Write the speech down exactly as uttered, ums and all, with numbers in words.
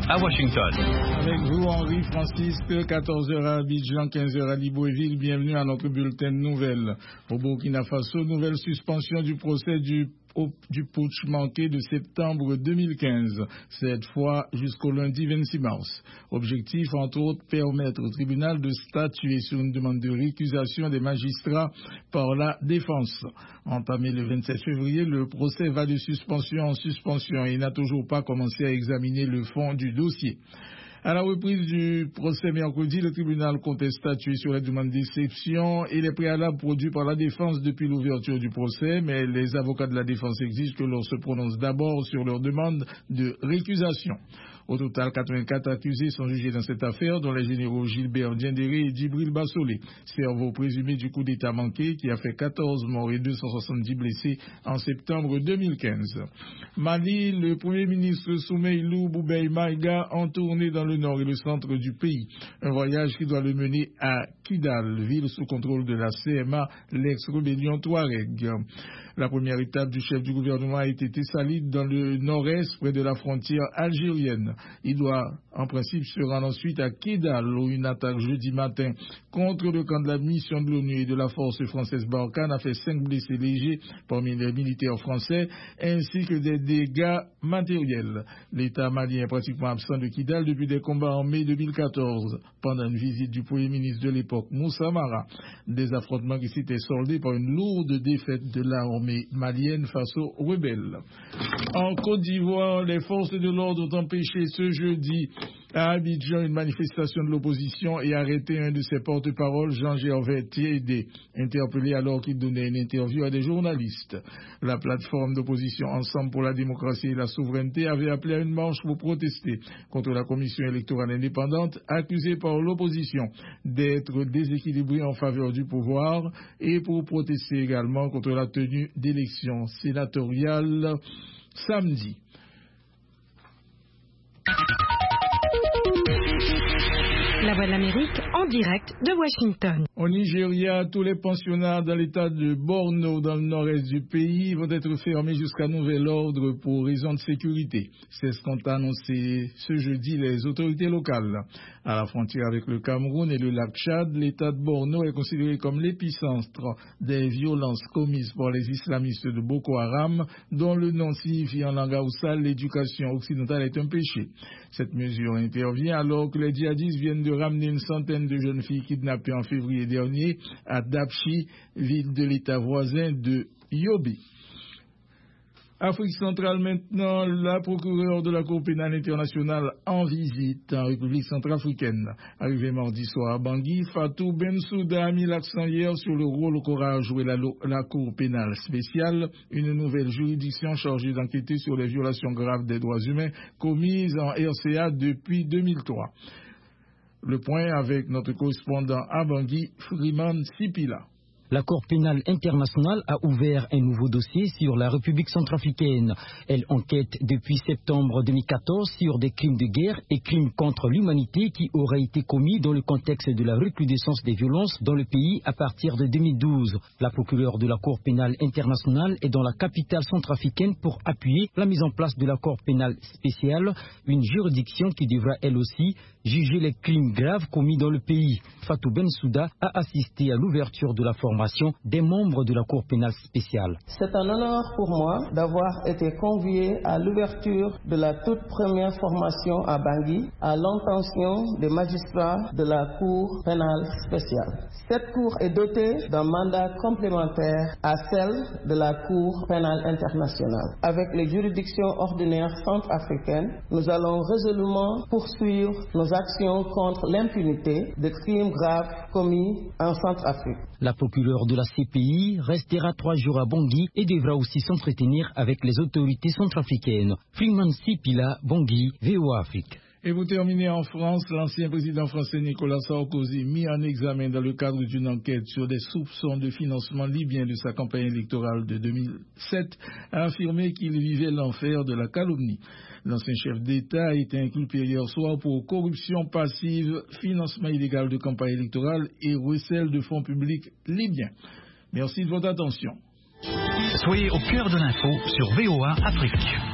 à Washington. Avec vous, Henri Francis, quatorze heures à Abidjan, quinze heures à Libreville. Bienvenue à notre bulletin de nouvelles. Au Burkina Faso, nouvelle suspension du procès du Au, du putsch manqué de septembre deux mille quinze, cette fois jusqu'au lundi vingt-six mars. Objectif, entre autres, permettre au tribunal de statuer sur une demande de récusation des magistrats par la défense. Entamé le vingt-sept février, le procès va de suspension en suspension et n'a toujours pas commencé à examiner le fond du dossier. À la reprise du procès mercredi, le tribunal comptait statuer sur la demande d'exception et les préalables produits par la défense depuis l'ouverture du procès, mais les avocats de la défense exigent que l'on se prononce d'abord sur leur demande de récusation. Au total, quatre-vingt-quatre accusés sont jugés dans cette affaire, dont les généraux Gilbert Diendéré et Djibril Bassolé, cerveau présumé du coup d'État manqué qui a fait quatorze morts et deux cent soixante-dix blessés en septembre deux mille quinze. Mali, le Premier ministre Soumeylou Boubèye Maïga en tournée dans le nord et le centre du pays. Un voyage qui doit le mener à Kidal, ville sous contrôle de la C M A, l'ex-rébellion Touareg. La première étape du chef du gouvernement a été Tessalit dans le nord-est, près de la frontière algérienne. Il doit, en principe, se rendre ensuite à Kidal, où une attaque jeudi matin contre le camp de la mission de l'ONU et de la force française Barkhane a fait cinq blessés légers parmi les militaires français, ainsi que des dégâts matériels. L'État malien est pratiquement absent de Kidal depuis des combats en mai deux mille quatorze, pendant une visite du Premier ministre de l'époque, Moussa Mara. Des affrontements qui s'étaient soldés par une lourde défaite de l'armée malienne face aux rebelles. En Côte d'Ivoire, les forces de l'ordre ont empêché ce jeudi à Abidjan une manifestation de l'opposition et arrêté un de ses porte-paroles, Jean-Gervais Tiédé, interpellé alors qu'il donnait une interview à des journalistes. La plateforme d'opposition Ensemble pour la démocratie et la souveraineté avait appelé à une marche pour protester contre la commission électorale indépendante, accusée par l'opposition d'être déséquilibrée en faveur du pouvoir, et pour protester également contre la tenue d'élections sénatoriales samedi. La Voix de l'Amérique en direct de Washington. Au Nigeria, tous les pensionnats dans l'état de Borno, dans le nord-est du pays, vont être fermés jusqu'à nouvel ordre pour raison de sécurité. C'est ce qu'ont annoncé ce jeudi les autorités locales. À la frontière avec le Cameroun et le lac Tchad, l'état de Borno est considéré comme l'épicentre des violences commises par les islamistes de Boko Haram, dont le nom signifie en langue haussa l'éducation occidentale est un péché. Cette mesure intervient alors que les djihadistes viennent de ramener une centaine de jeunes filles kidnappées en février dernier à Dapchi, ville de l'état voisin de Yobe. Afrique centrale maintenant, la procureure de la Cour pénale internationale en visite en République centrafricaine. Arrivée mardi soir à Bangui, Fatou Bensouda a mis l'accent hier sur le rôle qu'aura joué la, la Cour pénale spéciale, une nouvelle juridiction chargée d'enquêter sur les violations graves des droits humains commises en R C A depuis deux mille trois. Le point avec notre correspondant à Bangui, Freeman Sipila. La Cour pénale internationale a ouvert un nouveau dossier sur la République centrafricaine. Elle enquête depuis septembre deux mille quatorze sur des crimes de guerre et crimes contre l'humanité qui auraient été commis dans le contexte de la recrudescence des violences dans le pays à partir de deux mille douze. La procureure de la Cour pénale internationale est dans la capitale centrafricaine pour appuyer la mise en place de la Cour pénale spéciale, une juridiction qui devra elle aussi juger les crimes graves commis dans le pays. Fatou Bensouda a assisté à l'ouverture de la formation des membres de la Cour pénale spéciale. C'est un honneur pour moi d'avoir été convié à l'ouverture de la toute première formation à Bangui à l'intention des magistrats de la Cour pénale spéciale. Cette Cour est dotée d'un mandat complémentaire à celle de la Cour pénale internationale. Avec les juridictions ordinaires centrafricaines, nous allons résolument poursuivre nos actions contre l'impunité des crimes graves commis en Centrafrique. La procureure de la C P I restera trois jours à Bangui et devra aussi s'entretenir avec les autorités centrafricaines. Freeman Sipila, Bangui, V O A Afrique. Et vous terminez en France, l'ancien président français Nicolas Sarkozy, mis en examen dans le cadre d'une enquête sur des soupçons de financement libyen de sa campagne électorale de deux mille sept, a affirmé qu'il vivait l'enfer de la calomnie. L'ancien chef d'État a été inculpé hier soir pour corruption passive, financement illégal de campagne électorale et recel de fonds publics libyens. Merci de votre attention. Soyez au cœur de l'info sur V O A Afrique.